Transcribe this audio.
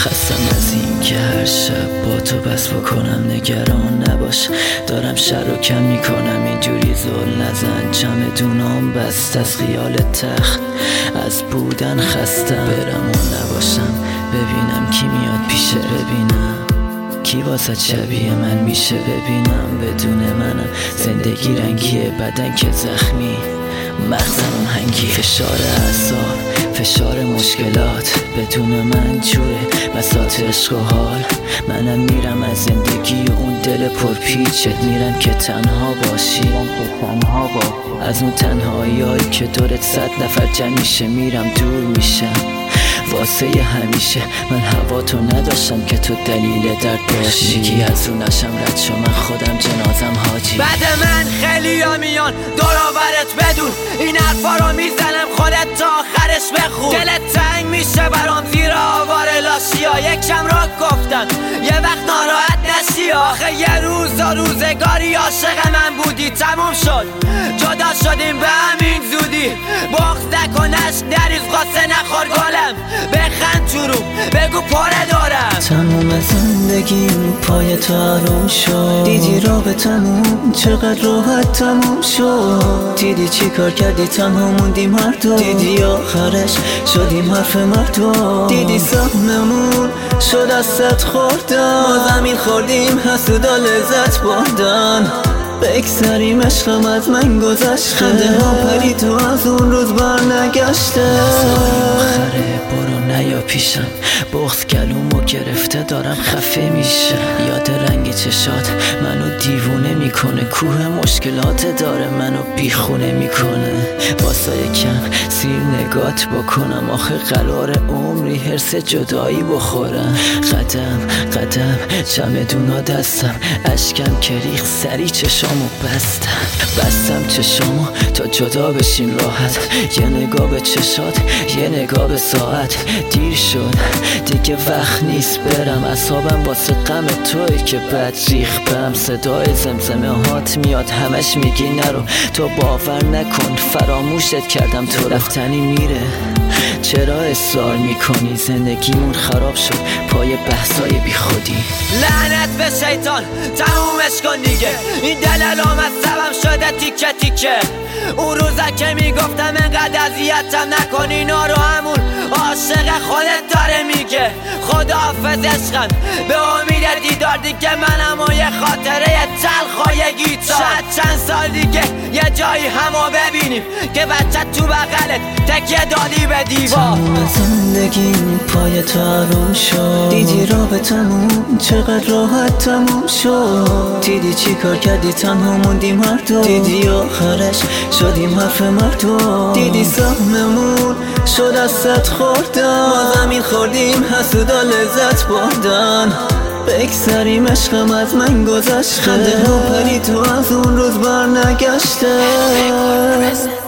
خستم از این که هر شب با تو بس بکنم، نگران نباش دارم شر رو کم میکنم. اینجوری زل نزن چمدونام بست از خیال تخت، از بودن خستم. برم و نباشم ببینم کی میاد پیشه، ببینم کی واسه شبیه من میشه، ببینم بدون منم زندگی رنگیه، بدن که زخمی مغزم هنگی. فشار اعصاب، فشار مشکلات، بدون من جوره بساط عشق و حال. منم میرم از زندگی اون دل پرپیچت، میرم که تنها باشی، از اون تنهایی که دورت 100 نفر جمع میشه. میرم دور میشم واسه همیشه، من هوا تو نداشتم که تو دلیل درد باشی. یکی از اون نشم رد شو، من خودم جنازم حاجی. بعد من خیلی ها میان دوراورت بدون این حرفا رو میزنم، خودت تا آخرش بخون. دلت تنگ میشه برام زیر آوار لاشیا، یکم را گفتم یه وقت ناراحت نشی. آخه یه روزگاری عاشق من بودی، تموم شد جدا شدیم به همین زودی. بغض نکن عشق نریز قصه نخور گلم، بخند تو رو بگو پاره دارم. تموم زندگیم پای تو آروم شد، دیدی رابطمون چقدر راحت تموم شد. دیدی چی کار کردی تنها موندیم هر دو، دیدی آخرش شدیم حرف مردم. دیدی سهممون شد از 100 خوردن، ما زمین خوردیم حسودا لذت بردن. بگذریم عشقم از من گذشت، خنده ها پری تو از اون روز بر نگشته. آخره برو نیا پیشم، بغض گلومو گرفته دارم خفه میشه. یاد رنگ چشات منو دیوونه میکنه، کوه مشکلات داره منو بیخونه میکنه. واسه یکم سیر نگات بکنم، آخه قرار عمری حرس جدایی بخورم. قدم چمدونا دستم، اشکم که ریخ سری چشامو بستم چشامو تا جدا بشیم راحت. یه نگاه به چشات، یه نگاه به ساعت. دیر شد دیگه وقت نیست برم، اعصابم واسه غم توی که بد ریخ بهم. صدای زمزمه هات میاد همش میگی نرو، تو باور نکن فراموشت کردم، تو رفتنی میره چرا اصرار میکنی. زندگیمون خراب شد پای بحثای بی خودی. لعنت به شیطان تمومش کن دیگه، این دل علامت سبم شده تیکه تیکه. اون روزا که میگفتم انقدر اذیتم نکن، اینا رو همون عاشق خودت داره میگه. خداحافظ عشقم به امید دیدار دیگه، منم و یه خاطره تلخ و یه گیتار. شاید چند سال دیگه یه جایی همو ببینیم که بچه تو بغلت تکیه دادی به دیوار. تموم زندگیم پای تو آروم شد، دیدی رابطمون چقدر راحت تموم شد. دیدی چی کار کردی تنها موندیم هر دو، دیدی آخرش شدیم حرف مردم. دیدی سهممون شد از 100 خوردن، ما زمین خوردیم حسودا لذت بردن. بگذریم عشقم از من گذشته، خنده ها پری تو از اون روز بر نگشته.